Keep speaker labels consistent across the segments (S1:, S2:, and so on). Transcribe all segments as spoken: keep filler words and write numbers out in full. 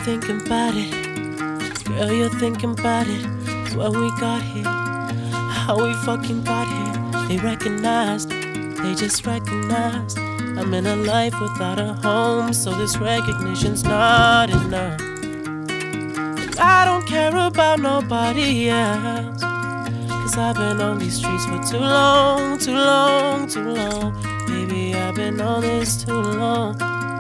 S1: thinking about it. Girl, you're thinking about it. When we got here, how we fucking got here. They recognized, they just recognized I'm in a life without a home, so this recognition's not enough. And I don't care about nobody else, cause I've been on these streets for too long, too long, too long. Baby, I've been on this too long.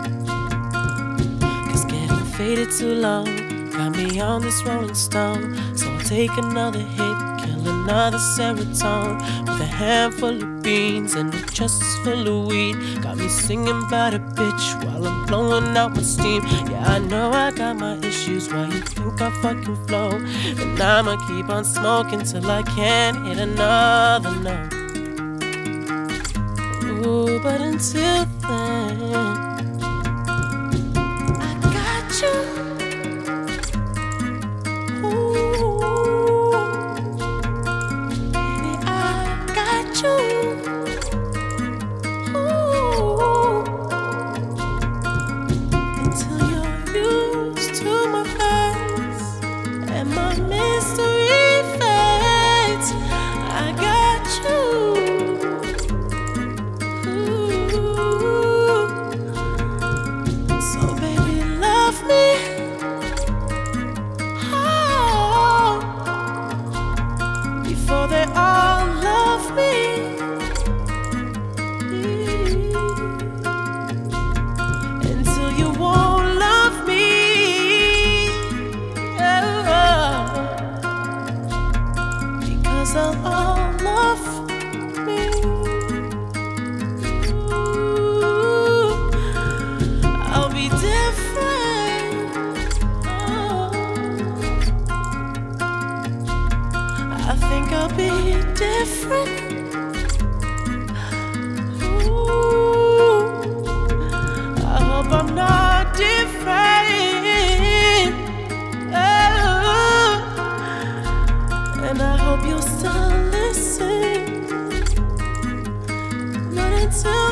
S1: Cause getting faded too long got me on this Rolling Stone. So I'll take another hit, kill another serotonin with a handful of beans and a chest full of weed. Got me singing about a bitch while I'm blowing out my steam. Yeah, I know I got my issues, why you think I fucking flow? And I'ma keep on smoking till I can't hit another note. Ooh, but until then, I got you. They all love me. Until you won't love me. Oh, because they'll all love me. Ooh, I'll be different. Oh, I think I'll be different. Ooh, I hope I'm not different. Oh, and I hope you'll still listen. Not until